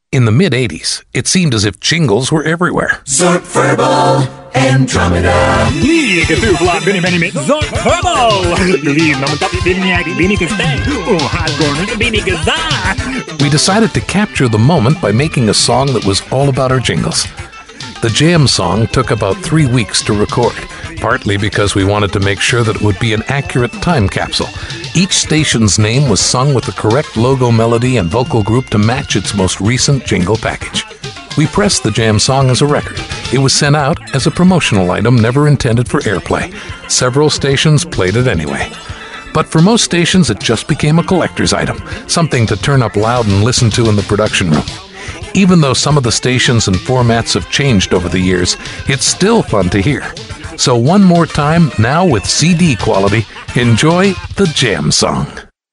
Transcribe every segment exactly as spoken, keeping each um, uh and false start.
In the mid eighties, it seemed as if jingles were everywhere. Zork Verbal Andromeda. Di ketuvla bini bini mit Zork Verbal. Liv naman tapi biniyak bini kastay. Oh, hardcore bini kasta. We decided to capture the moment by making a song that was all about our jingles. The Jam song took about three weeks to record, partly because we wanted to make sure that it would be an accurate time capsule. Each station's name was sung with the correct logo, melody, and vocal group to match its most recent jingle package. We pressed the Jam song as a record. It was sent out as a promotional item never intended for airplay. Several stations played it anyway. But for most stations, it just became a collector's item, something to turn up loud and listen to in the production room. Even though some of the stations and formats have changed over the years, it's still fun to hear. So one more time, now with C D quality, enjoy the Jam song.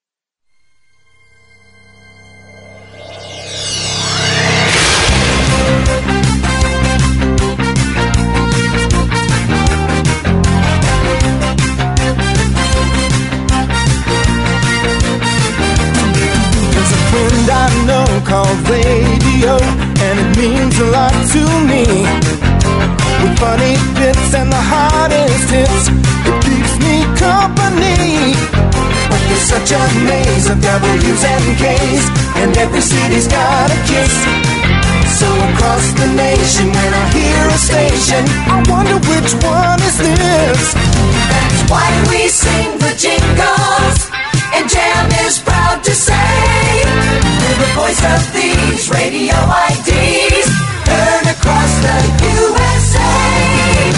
There's a friend I know called radio, and it means a lot to me. With funny bits and the hottest hits, it keeps me company. But there's such a maze of W's and K's, and every city's got a kiss. So across the nation, when I hear a station, I wonder which one is this. That's why we sing the jingles, and Jam is proud to say we're the voice of these radio I Ds, heard across the U S A.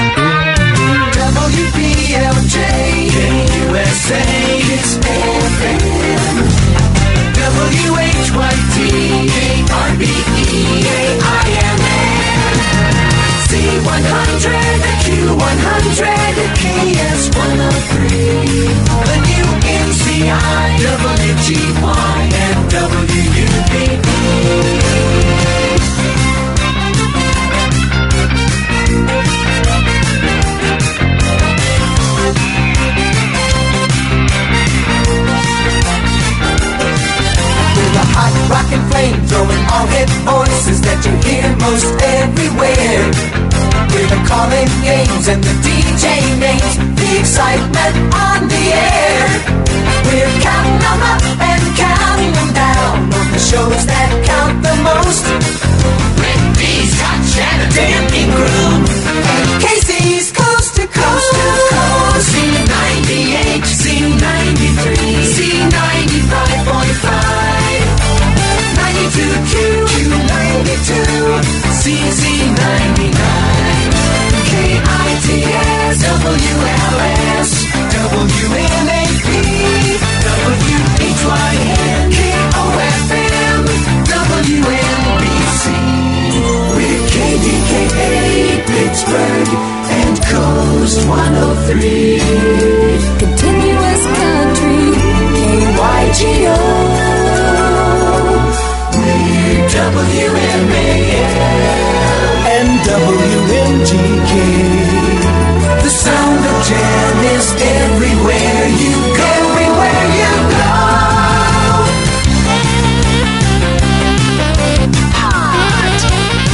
W P L J, U S A, Kiss F M. W H Y T, R B E, A I M N. C one hundred, Q one hundred, K S one oh three. The new M C I, W G Y, and W U B B. Hot rockin' flame throwing all hit voices that you hear most everywhere. We're the calling games and the D J names, the excitement on the air. We're counting them up and counting them down on the shows that count the most. Rick B's got Shannon, Dan Ingram, and Casey's Coast to Coast. Coast to Coast. C ninety-eight, C ninety-three, C ninety-five point five. ninety-two Q, Q ninety-two, C Z ninety-nine, K I T S, W L S, W N A P, W H Y N, K O F M, W N B C. We're K D K A, Pittsburgh, and Coast one oh three. Continuous country, K Y G O. W M A L and W M G K. The sound of Jam is everywhere you go. Everywhere you go. Hot.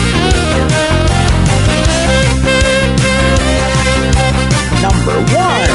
Number one.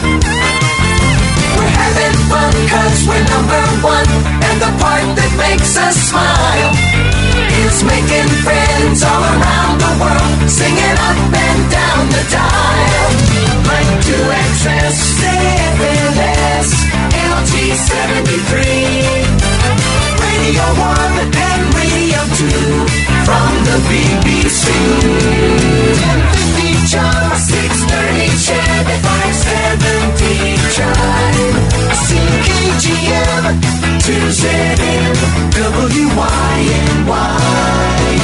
We're having fun 'cause we're number one, and the part that makes us smile is making friends all around the world, singing up and down the dial. Like two X S, F L S, L G seventy-three, Radio one and Radio two from the B B C. ten fifty Chum, six thirty Chad, five seventy Chime, C K G M, two Z M, W Y N Y,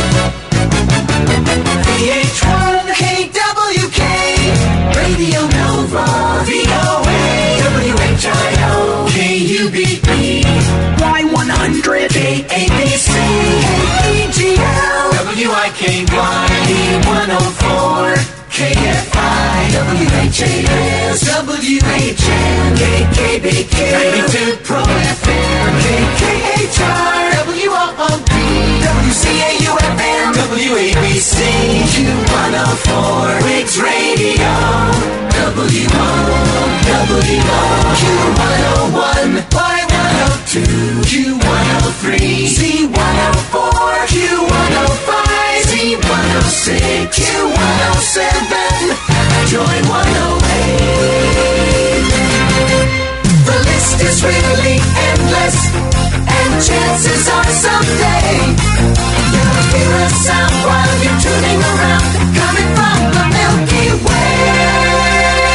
V H one, K W K, Radio Nova, V O A, W H I O, K U B B, Y one hundred, K A B C, K E G L, W I K Y, E one oh four, K F I, W H A S, W H N, K K B Q, ninety-two Pro F M, K K H R, W O O D, two, Q one oh three, Z one oh four, Q one oh five, Z one oh six, Q one oh seven, join one oh eight. The list is really endless, and chances are someday you'll hear a sound while you're tuning around, coming from the Milky Way.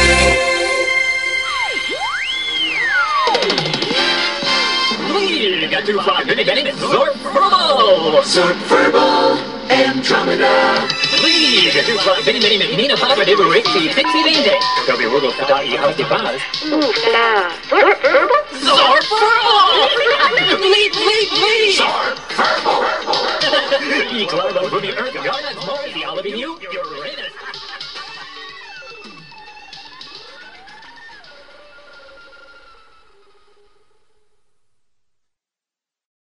We got to find Benny Benny Zork Verbal. Zork Verbal Andromeda. We got to find Benny Benny Menina Papa de Rixie Pixie Vende. Toby Wiggle Fadai House de Paz. Zork Verbal? Zork Verbal! Lead, lead, lead! Zork Verbal. Y claro, Ruby Earth, Garnet, Mars, the Olive in you.